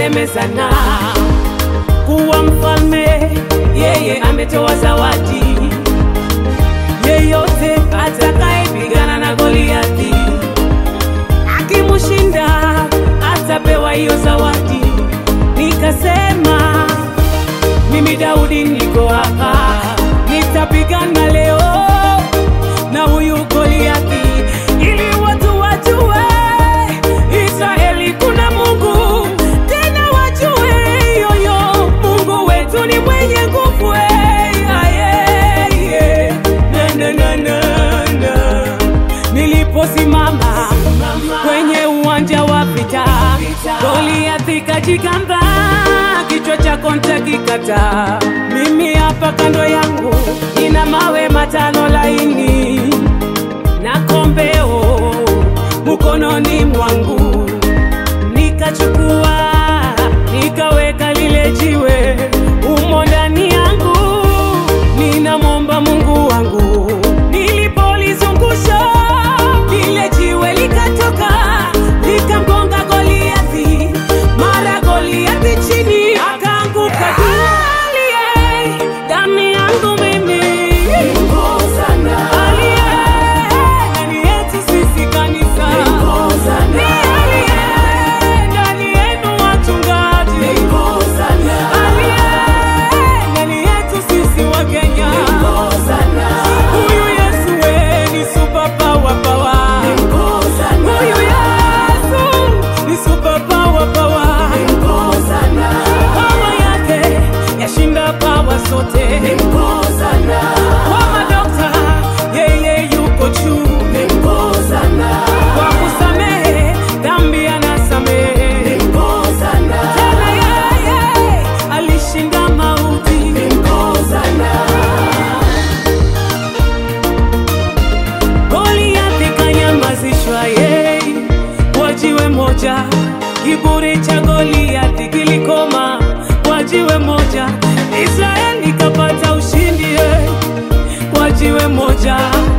tunasemezana kuwa mfalme, yeye ametoa zawadi. Yeyote atakayepigana na Goliathi, akimushinda atapewa hiyo zawadi. Nikasema mimi Daudi niko hapa, nitapigana leo na huyu Goliathi, ili watu wajue Israeli kuna Mungu, tena wajue yoyo Mungu wetu ni mwenye nguvu. Niliposimama kwenye uwanja wa vita, Goliathi kajigamba, kichwa chako nitakikata. Mimi hapa kando yangu nina mawe 5 laini na kombeo mkononi mwangu. Nikachukua nikaweka lile jiwe umo ndani yangu, ninamwomba Mungu wangu. Nilipolizungusha lile jiwe likatoka, likamgonga Goliathi, mara Goliathi chini akaanguka. Ndani yangu mimi ngozana, ndani yetu sisi kanisa ngozana, ndani yenu wachungaji ngozana, ndani yetu sisi wa Kenya ngozana. Huyu Yesu ni super power power ngozana, huyu Yesu ni super power power ngozana, power yake yashinda power zote ngozana. Kwa madokta yeye yuko juu ngozana, kwa kusamehe dhambi anasamehe ngozana, tena yeye alishinda mauti ngozana. Goliathi kanyamazishwa kwa jiwe moja, kiburi cha Goliathi kilikoma kwa jiwe moja. Israeli kapata ushindi kwa jiwe moja.